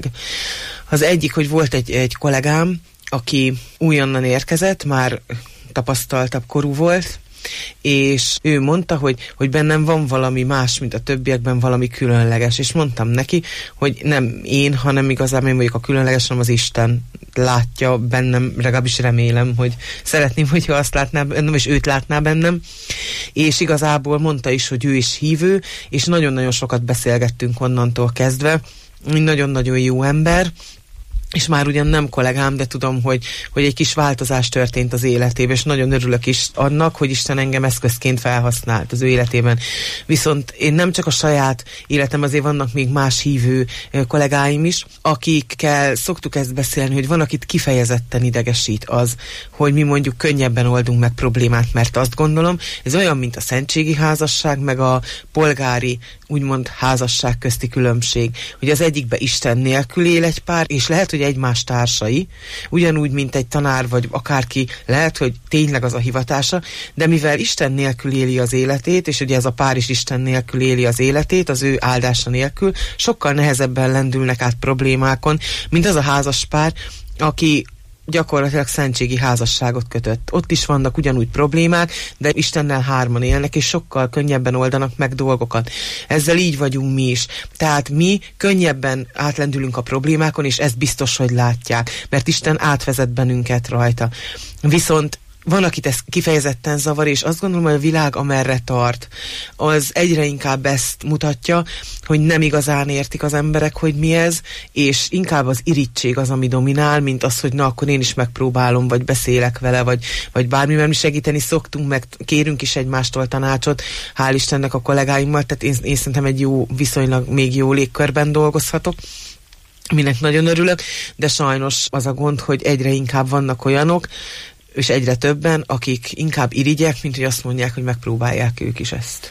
Az egyik, hogy volt egy kollégám, aki újonnan érkezett, már tapasztaltabb korú volt, és ő mondta, hogy bennem van valami más, mint a többiekben, valami különleges, és mondtam neki, hogy nem én, hanem igazából én vagyok a különleges, hanem az Isten látja bennem, legalábbis remélem, hogy szeretném, hogyha azt látná bennem, és őt látná bennem, és igazából mondta is, hogy ő is hívő, és nagyon-nagyon sokat beszélgettünk onnantól kezdve, nagyon-nagyon jó ember, és már ugyan nem kollégám, de tudom, hogy egy kis változás történt az életében, és nagyon örülök is annak, hogy Isten engem eszközként felhasznált az ő életében. Viszont én nem csak a saját életem, azért vannak még más hívő kollégáim is, akikkel szoktuk ezt beszélni, hogy van, akit kifejezetten idegesít az, hogy mi mondjuk könnyebben oldunk meg problémát, mert azt gondolom, ez olyan, mint a szentségi házasság, meg a polgári, úgymond házasság közti különbség, hogy az egyikbe Isten nélkül él egy pár, és lehet, hogy egymás társai, ugyanúgy, mint egy tanár, vagy akárki, lehet, hogy tényleg az a hivatása, de mivel Isten nélkül éli az életét, és ugye ez a pár is Isten nélkül éli az életét, az ő áldása nélkül, sokkal nehezebben lendülnek át problémákon, mint az a házas pár, aki gyakorlatilag szentségi házasságot kötött. Ott is vannak ugyanúgy problémák, de Istennel hárman élnek, és sokkal könnyebben oldanak meg dolgokat. Ezzel így vagyunk mi is. Tehát mi könnyebben átlendülünk a problémákon, és ezt biztos, hogy látják, mert Isten átvezet bennünket rajta. Viszont van, akit ez kifejezetten zavar, és azt gondolom, hogy a világ amerre tart, az egyre inkább ezt mutatja, hogy nem igazán értik az emberek, hogy mi ez, és inkább az irigység az, ami dominál, mint az, hogy na, akkor én is megpróbálom, vagy beszélek vele, vagy bármiben mi segíteni szoktunk, meg kérünk is egymástól tanácsot, hál' Istennek a kollégáimmal, tehát én szerintem egy jó, viszonylag még jó légkörben dolgozhatok, aminek nagyon örülök, de sajnos az a gond, hogy egyre inkább vannak olyanok, és egyre többen, akik inkább irigyek, mint hogy azt mondják, hogy megpróbálják ők is ezt.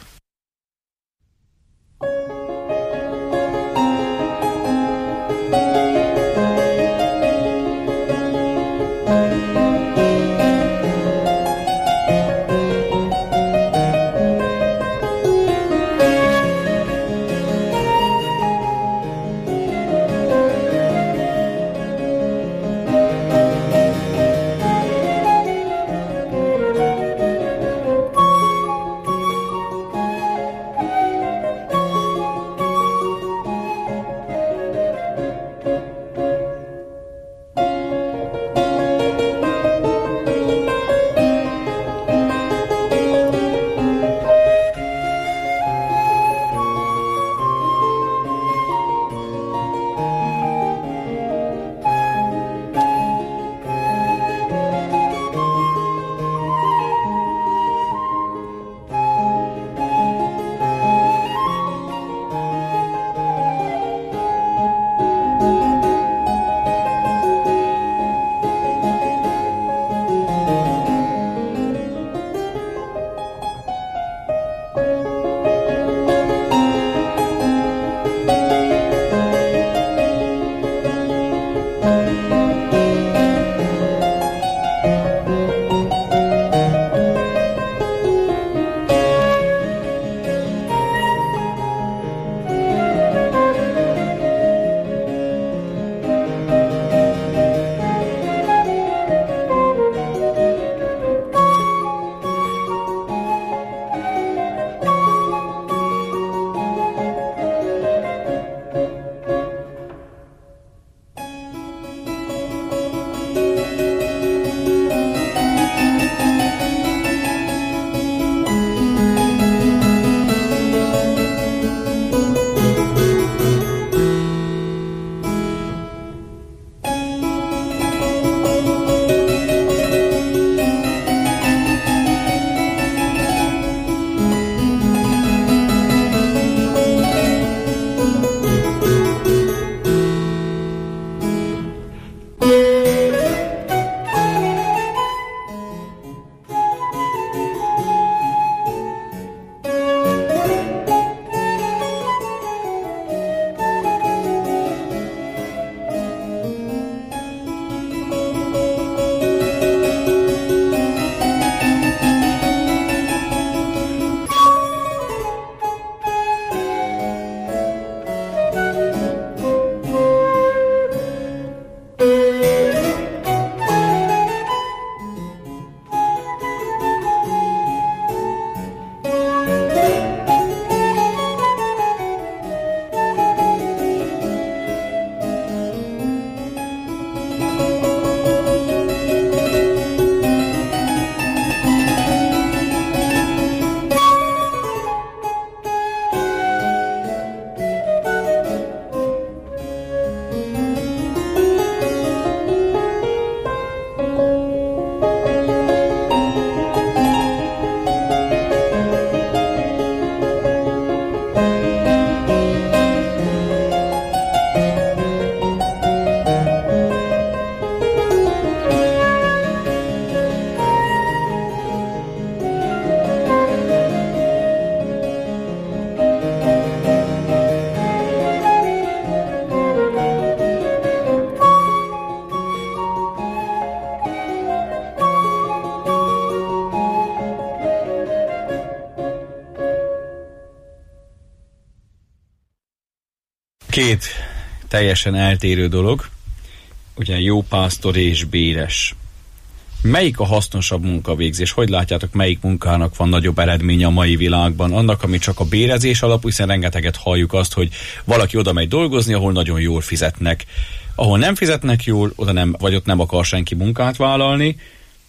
Két teljesen eltérő dolog, ugye jó pásztor és béres. Melyik a hasznosabb munkavégzés? Hogy látjátok, melyik munkának van nagyobb eredménye a mai világban? Annak, ami csak a bérezés alapú, hiszen rengeteget halljuk azt, hogy valaki oda megy dolgozni, ahol nagyon jól fizetnek. Ahol nem fizetnek jól, oda nem, vagy ott nem akar senki munkát vállalni,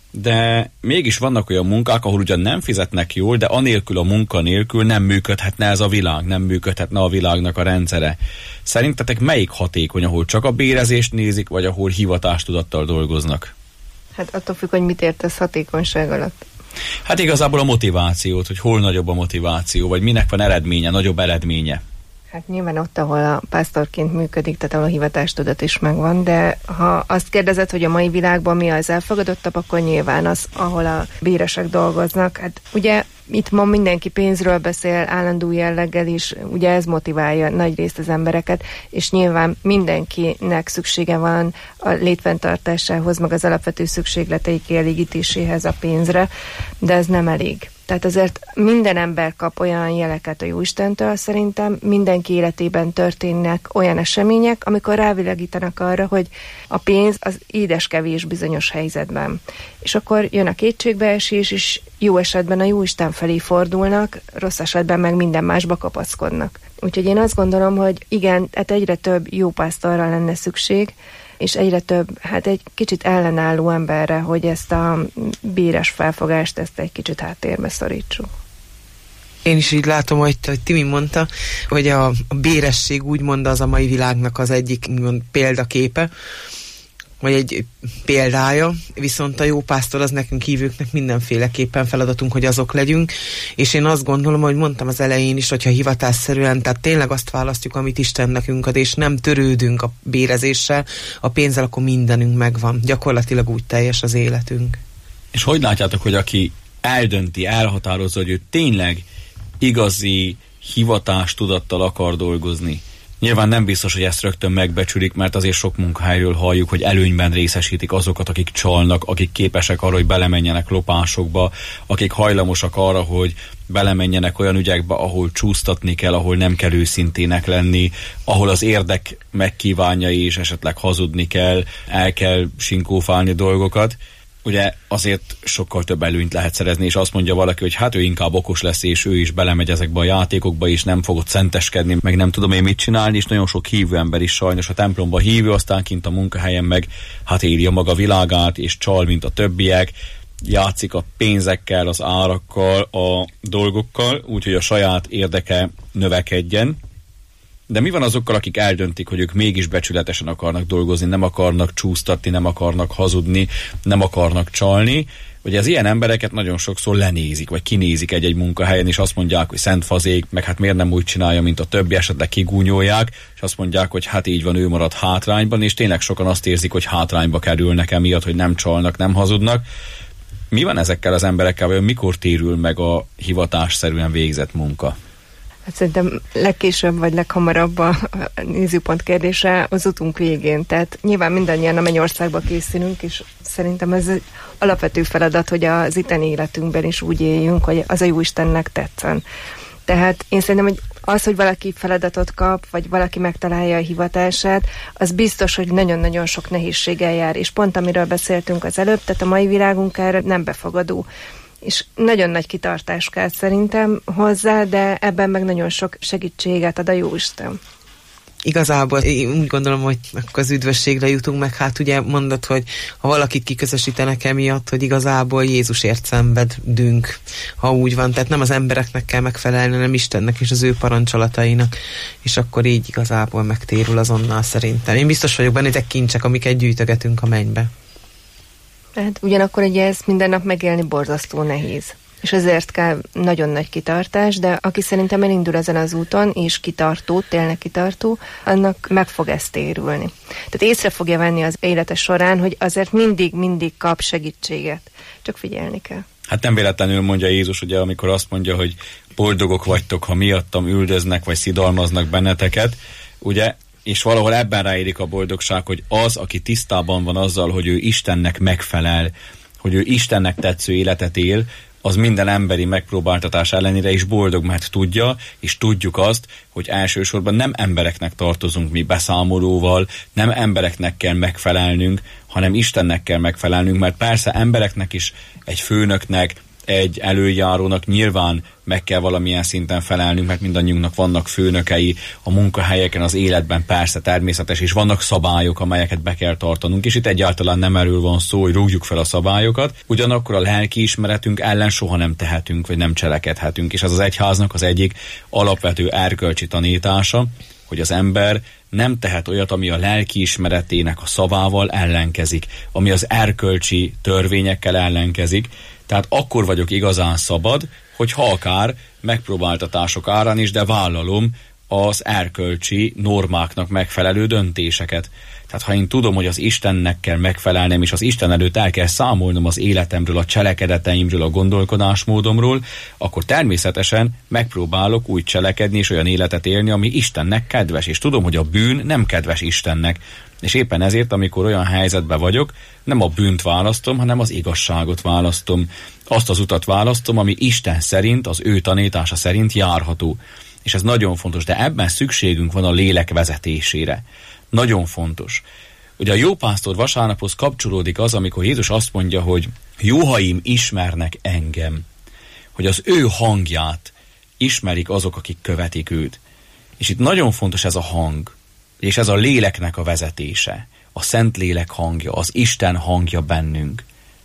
de mégis vannak olyan munkák, ahol ugyan nem fizetnek jól, de anélkül a munka nélkül nem működhetne ez a világ, nem működhetne a világnak a rendszere. Szerintetek melyik hatékony, ahol csak a bérezést nézik, vagy ahol hivatástudattal dolgoznak? Hát attól függ, hogy mit értesz hatékonyság alatt. Hát igazából a motivációt, hogy hol nagyobb a motiváció, vagy minek van eredménye, nagyobb eredménye. Hát nyilván ott, ahol a pásztorként működik, tehát ahol a hivatástudat is megvan, de ha azt kérdezed, hogy a mai világban mi az elfogadottabb, akkor nyilván az, ahol a béresek dolgoznak. Hát ugye itt ma mindenki pénzről beszél állandó jelleggel is, ugye ez motiválja nagyrészt az embereket, és nyilván mindenkinek szüksége van a létfenntartásához, meg az alapvető szükségleteik kielégítéséhez a pénzre, de ez nem elég. Tehát azért minden ember kap olyan jeleket a Jóistentől, szerintem mindenki életében történnek olyan események, amikor rávilágítanak arra, hogy a pénz az édeskevés bizonyos helyzetben. És akkor jön a kétségbeesés, és jó esetben a Jóisten felé fordulnak, rossz esetben meg minden másba kapaszkodnak. Úgyhogy én azt gondolom, hogy igen, hát egyre több jó pásztorra lenne szükség, és egyre több, hát egy kicsit ellenálló emberre, hogy ezt a béres felfogást, ezt egy kicsit háttérbe szorítsuk. Én is így látom, hogy Timi mondta, hogy a béresség úgymond az a mai világnak az egyik példaképe, vagy egy példája, viszont a jó pásztor az nekünk hívőknek mindenféleképpen feladatunk, hogy azok legyünk, és én azt gondolom, hogy mondtam az elején is, hogyha hivatásszerűen, tehát tényleg azt választjuk, amit Isten nekünk ad, és nem törődünk a bérezéssel, a pénzzel, akkor mindenünk megvan. Gyakorlatilag úgy teljes az életünk. És hogy látjátok, hogy aki eldönti, elhatározza, hogy ő tényleg igazi hivatástudattal akar dolgozni, nyilván nem biztos, hogy ezt rögtön megbecsülik, mert azért sok munkahelyről halljuk, hogy előnyben részesítik azokat, akik csalnak, akik képesek arra, hogy belemenjenek lopásokba, akik hajlamosak arra, hogy belemenjenek olyan ügyekbe, ahol csúsztatni kell, ahol nem kell őszintének lenni, ahol az érdek megkívánja és esetleg hazudni kell, el kell sinkófálni dolgokat. Ugye azért sokkal több előnyt lehet szerezni, és azt mondja valaki, hogy hát ő inkább okos lesz, és ő is belemegy ezekbe a játékokba, és nem fogod szenteskedni, meg nem tudom én mit csinálni, és nagyon sok hívő ember is sajnos a templomba hívő, aztán kint a munkahelyen meg hát éli a maga világát, és csal, mint a többiek, játszik a pénzekkel, az árakkal, a dolgokkal, úgyhogy a saját érdeke növekedjen. De mi van azokkal, akik eldöntik, hogy ők mégis becsületesen akarnak dolgozni, nem akarnak csúsztatni, nem akarnak hazudni, nem akarnak csalni? Ugye az ilyen embereket nagyon sokszor lenézik, vagy kinézik egy-egy munkahelyen, és azt mondják, hogy szent fazék, meg hát miért nem úgy csinálja, mint a többi, esetleg kigúnyolják, és azt mondják, hogy hát így van, ő marad hátrányban, és tényleg sokan azt érzik, hogy hátrányba kerülnek emiatt, hogy nem csalnak, nem hazudnak. Mi van ezekkel az emberekkel, vagy mikor térül meg a hivatásszerűen végzett munka? Hát szerintem legkésőbb vagy leghamarabb a nézőpont kérdése az utunk végén. Tehát nyilván mindannyian a mennyországba készülünk, és szerintem ez egy alapvető feladat, hogy az itteni életünkben is úgy éljünk, hogy az a Jóistennek tetszen. Tehát én szerintem, hogy az, hogy valaki feladatot kap, vagy valaki megtalálja a hivatását, az biztos, hogy nagyon-nagyon sok nehézséggel jár. És pont amiről beszéltünk az előbb, tehát a mai világunk erre nem befogadó. És nagyon nagy kitartás kell szerintem hozzá, de ebben meg nagyon sok segítséget ad a Jóisten. Igazából én úgy gondolom, hogy akkor az üdvösségre jutunk meg, hát ugye mondod, hogy ha valakit kiközösítenek emiatt, hogy igazából Jézusért szenvedünk, ha úgy van, tehát nem az embereknek kell megfelelni, hanem Istennek és az ő parancsolatainak, és akkor így igazából megtérül azonnal szerintem. Én biztos vagyok benne, ezek kincsek, amiket gyűjtögetünk a mennybe. Hát ugyanakkor ugye ezt minden nap megélni borzasztó nehéz. És ezért kell nagyon nagy kitartás, de aki szerintem elindul ezen az úton, és kitartó, tényleg kitartó, annak meg fog ezt térülni. Tehát észre fogja venni az élete során, hogy azért mindig kap segítséget. Csak figyelni kell. Hát nem véletlenül mondja Jézus, ugye, amikor azt mondja, hogy boldogok vagytok, ha miattam üldöznek, vagy szidalmaznak benneteket, ugye, és valahol ebben ráérik a boldogság, hogy az, aki tisztában van azzal, hogy ő Istennek megfelel, hogy ő Istennek tetsző életet él, az minden emberi megpróbáltatás ellenére is boldog, mert tudja, és tudjuk azt, hogy elsősorban nem embereknek tartozunk mi beszámolóval, nem embereknek kell megfelelnünk, hanem Istennek kell megfelelnünk, mert persze embereknek is, egy főnöknek, egy előjárónak nyilván meg kell valamilyen szinten felelnünk, mert mindannyiunknak vannak főnökei a munkahelyeken, az életben, persze természetes, és vannak szabályok, amelyeket be kell tartanunk, és itt egyáltalán nem erről van szó, hogy rúgjuk fel a szabályokat, ugyanakkor a lelkiismeretünk ellen soha nem tehetünk, vagy nem cselekedhetünk, és ez az egyháznak az egyik alapvető erkölcsi tanítása, hogy az ember nem tehet olyat, ami a lelkiismeretének a szavával ellenkezik, ami az erkölcsi törvényekkel ellenkezik. Tehát akkor vagyok igazán szabad, hogyha akár megpróbáltatások árán is, de vállalom az erkölcsi normáknak megfelelő döntéseket. Tehát ha én tudom, hogy az Istennek kell megfelelnem, és az Isten előtt el kell számolnom az életemről, a cselekedeteimről, a gondolkodásmódomról, akkor természetesen megpróbálok úgy cselekedni és olyan életet élni, ami Istennek kedves. És tudom, hogy a bűn nem kedves Istennek. És éppen ezért, amikor olyan helyzetben vagyok, nem a bűnt választom, hanem az igazságot választom. Azt az utat választom, ami Isten szerint, az ő tanítása szerint járható. És ez nagyon fontos, de ebben szükségünk van a lélek vezetésére. Nagyon fontos. Ugye a jópásztor vasárnaphoz kapcsolódik az, amikor Jézus azt mondja, hogy juhaim ismernek engem, hogy az ő hangját ismerik azok, akik követik őt. És itt nagyon fontos ez a hang, és ez a léleknek a vezetése, a Szentlélek hangja, az Isten hangja bennünk.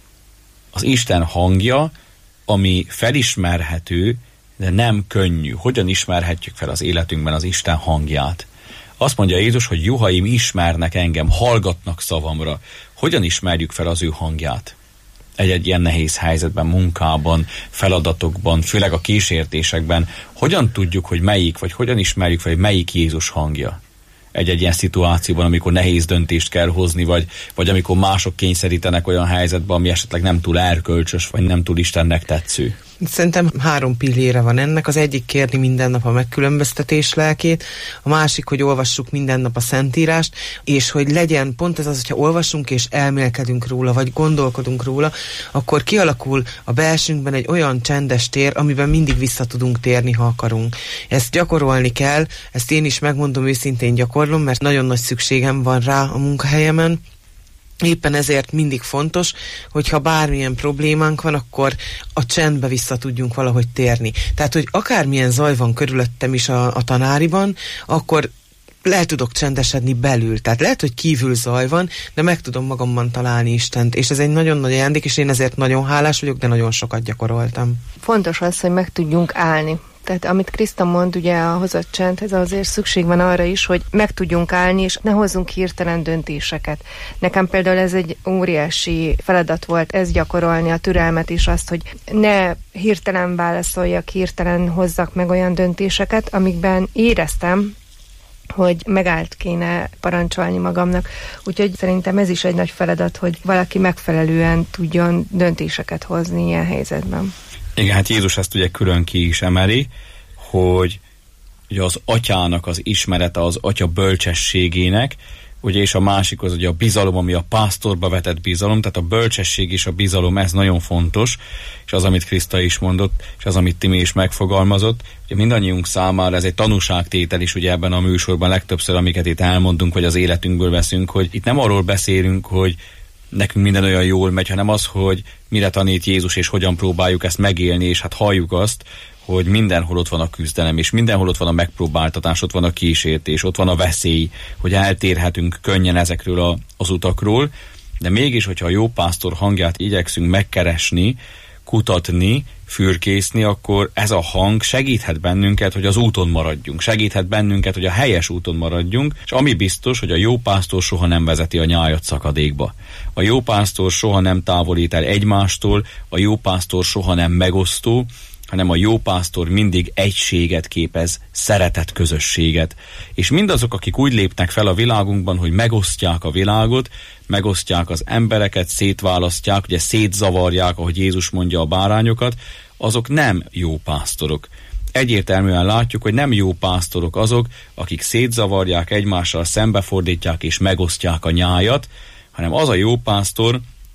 Az Isten hangja, ami felismerhető, de nem könnyű. Hogyan ismerhetjük fel az életünkben az Isten hangját? Azt mondja Jézus, hogy juhaim ismernek engem, hallgatnak szavamra. Hogyan ismerjük fel az ő hangját? Egy-egy ilyen nehéz helyzetben, munkában, feladatokban, főleg a kísértésekben. Hogyan tudjuk, hogy melyik, vagy hogyan ismerjük fel, hogy melyik Jézus hangja? Egy-egy ilyen szituációban, amikor nehéz döntést kell hozni, vagy amikor mások kényszerítenek olyan helyzetben, ami esetleg nem túl erkölcsös, vagy nem túl Istennek tetsző. Szerintem 3 pillére van ennek. Az egyik kérni minden nap a megkülönböztetés lelkét, a másik, hogy olvassuk minden nap a Szentírást, és hogy legyen pont ez az, hogyha olvasunk és elmélkedünk róla, vagy gondolkodunk róla, akkor kialakul a belsőnkben egy olyan csendes tér, amiben mindig vissza tudunk térni, ha akarunk. Ezt gyakorolni kell, ezt én is megmondom őszintén gyakorlom, mert nagyon nagy szükségem van rá a munkahelyemen. Éppen ezért mindig fontos, hogyha bármilyen problémánk van, akkor a csendbe vissza tudjunk valahogy térni. Tehát, hogy akármilyen zaj van körülöttem is a tanáriban, akkor le tudok csendesedni belül. Tehát lehet, hogy kívül zaj van, de meg tudom magamban találni Istent. És ez egy nagyon nagy ajándék, és én ezért nagyon hálás vagyok, de nagyon sokat gyakoroltam. Fontos az, hogy meg tudjunk állni. Tehát amit Kriszta mond, ugye a hozott csendhez azért szükség van arra is, hogy meg tudjunk állni, és ne hozzunk hirtelen döntéseket. Nekem például ez egy óriási feladat volt, ez gyakorolni a türelmet is, azt, hogy ne hirtelen válaszoljak, hirtelen hozzak meg olyan döntéseket, amikben éreztem, hogy megállt kéne parancsolni magamnak. Úgyhogy szerintem ez is egy nagy feladat, hogy valaki megfelelően tudjon döntéseket hozni ilyen helyzetben. Igen, hát Jézus ezt ugye külön ki is emeli, hogy ugye az atyának az ismerete, az atya bölcsességének, ugye, és a másik az ugye a bizalom, ami a pásztorba vetett bizalom, tehát a bölcsesség és a bizalom, ez nagyon fontos, és az, amit Kriszta is mondott, és az, amit Timi is megfogalmazott, ugye mindannyiunk számára ez egy tanúságtétel is ugye ebben a műsorban legtöbbször, amiket itt elmondunk, vagy az életünkből veszünk, hogy itt nem arról beszélünk, hogy nekünk minden olyan jól megy, hanem az, hogy mire tanít Jézus, és hogyan próbáljuk ezt megélni, és hát halljuk azt, hogy mindenhol ott van a küzdelem, és mindenhol ott van a megpróbáltatás, ott van a kísértés, ott van a veszély, hogy eltérhetünk könnyen ezekről az utakról, de mégis, hogyha a jó pásztor hangját igyekszünk megkeresni, kutatni, fürkészni, akkor ez a hang segíthet bennünket, hogy az úton maradjunk, segíthet bennünket, hogy a helyes úton maradjunk, és ami biztos, hogy a jó pásztor soha nem vezeti a nyájat szakadékba. A jó pásztor soha nem távolít el egymástól, a jó pásztor soha nem megosztó, hanem a jó pásztor mindig egységet képez, szeretet közösséget. És mindazok, akik úgy lépnek fel a világunkban, hogy megosztják a világot, megosztják az embereket, szétválasztják, ugye szétzavarják, ahogy Jézus mondja, a bárányokat, azok nem jó pásztorok. Egyértelműen látjuk, hogy nem jó pásztorok azok, akik szétzavarják, egymással szembefordítják és megosztják a nyájat, hanem az a jó pásztor,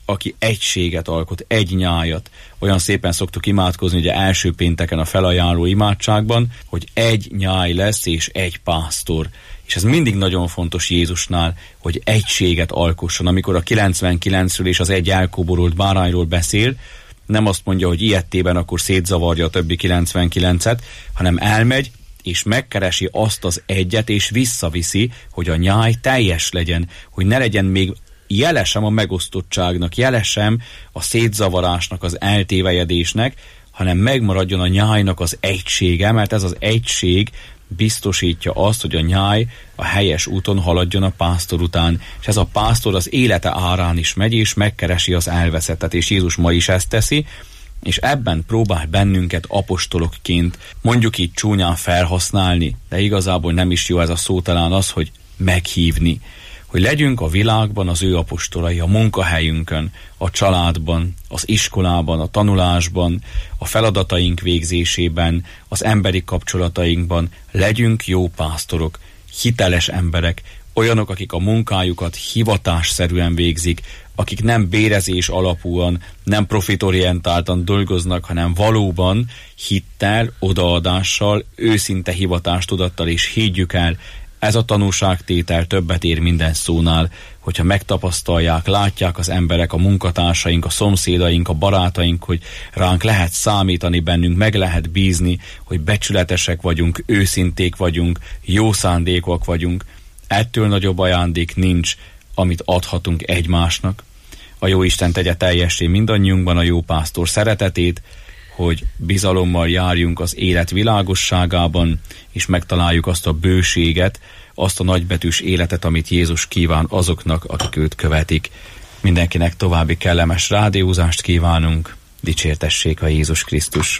aki egységet alkot, egy nyájat. Olyan szépen szoktuk imádkozni, ugye első pénteken a felajánló imádságban, hogy egy nyáj lesz és egy pásztor. És ez mindig nagyon fontos Jézusnál, hogy egységet alkosson. Amikor a 99-ről és az egy elkóborolt bárányról beszél, nem azt mondja, hogy ilyettében akkor szétzavarja a többi 99-et, hanem elmegy, és megkeresi azt az egyet, és visszaviszi, hogy a nyáj teljes legyen, hogy ne legyen még jele sem a megosztottságnak, jele sem a szétzavarásnak, az eltévejedésnek, hanem megmaradjon a nyájnak az egysége, mert ez az egység biztosítja azt, hogy a nyáj a helyes úton haladjon a pásztor után, és ez a pásztor az élete árán is megy, és megkeresi az elveszettet, és Jézus ma is ezt teszi, és ebben próbál bennünket apostolokként, mondjuk így csúnyán felhasználni, de igazából nem is jó ez a szó, talán az, hogy meghívni, hogy legyünk a világban az ő apostolai, a munkahelyünkön, a családban, az iskolában, a tanulásban, a feladataink végzésében, az emberi kapcsolatainkban, legyünk jó pásztorok, hiteles emberek, olyanok, akik a munkájukat hivatásszerűen végzik, akik nem bérezés alapúan, nem profitorientáltan dolgoznak, hanem valóban hittel, odaadással, őszinte hivatástudattal is higgyük el. Ez a tanúságtétel többet ér minden szónál, hogyha megtapasztalják, látják az emberek, a munkatársaink, a szomszédaink, a barátaink, hogy ránk lehet számítani, bennünk meg lehet bízni, hogy becsületesek vagyunk, őszinték vagyunk, jó szándékok vagyunk. Ettől nagyobb ajándék nincs, amit adhatunk egymásnak. A Jóisten tegye teljessé mindannyiunkban a jó pásztor szeretetét, hogy bizalommal járjunk az élet világosságában, és megtaláljuk azt a bőséget, azt a nagybetűs életet, amit Jézus kíván azoknak, akik őt követik. Mindenkinek további kellemes rádiózást kívánunk, dicsértessék a Jézus Krisztus!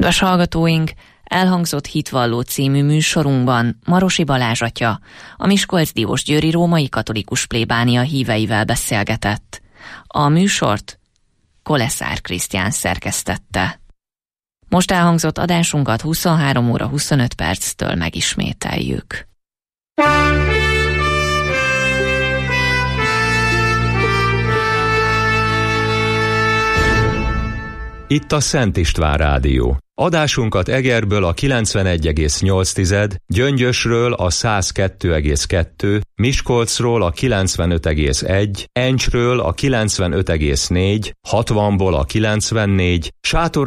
Kedves hallgatóink, elhangzott Hitvalló című műsorunkban Marosi Balázs atya, a Miskolc-Diósgyőri római katolikus plébánia híveivel beszélgetett. A műsort Koleszár Krisztián szerkesztette. Most elhangzott adásunkat 23 óra 25 perctől megismételjük. Itt a Szent István Rádió. Adásunkat Egerből a 91,8, Gyöngyösről a 102,2, Miskolcról a 95,1, Encsről a 95,4, 60-ból a 94, Sátor